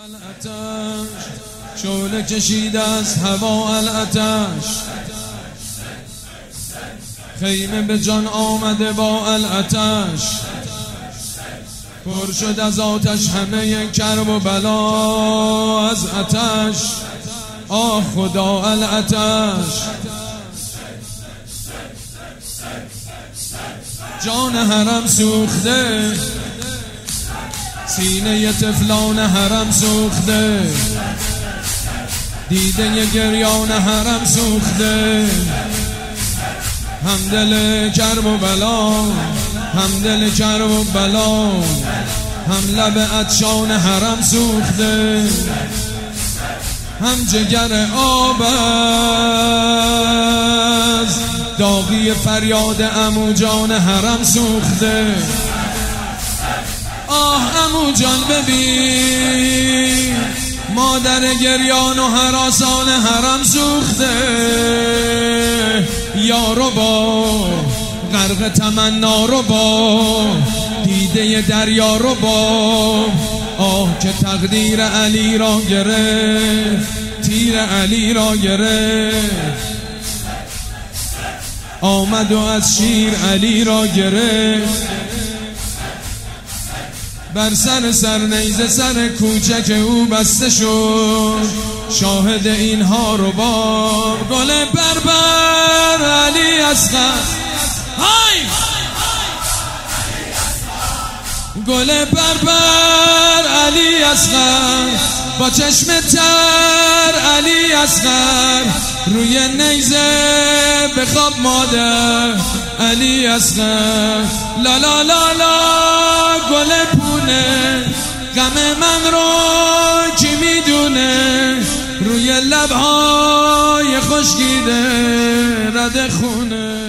الاتش شعله کشید از هوا الاتش، خیمه به جان آمده با الاتش، پر شد از آتش همه کرب و بلا از آتش. آه خدا الاتش، جان حرم سوخته، سینه طفلان حرم سوخته، دیده گریان حرم سوخته، همدل کرب و بلا، همدل کرب و بلا، هم لب عطشان حرم سوخته، هم جگر آب از داغی فریاد عمو جان حرم سوخته. آه عمو جان ببین، مادر گریان و هراسان حرم سوخته، یارو با غرق تمنا رو با دیده دریا رو با. آه که تقدیر علی را گرفت، تیر علی را گرفت، آمد و از شیر علی را گرفت. بر سر نیزه سر کوچک او بسته شد، شاهد اینها رو با گل بربر علی اصغر. های گل بربر علی اصغر، با چشم تر علی اصغر، روی نیزه بخواب مادر علی اصغر. لا لا لا لا گل پونه، غم من رو کی میدونه، روی لبهای خشکیده رد خونه.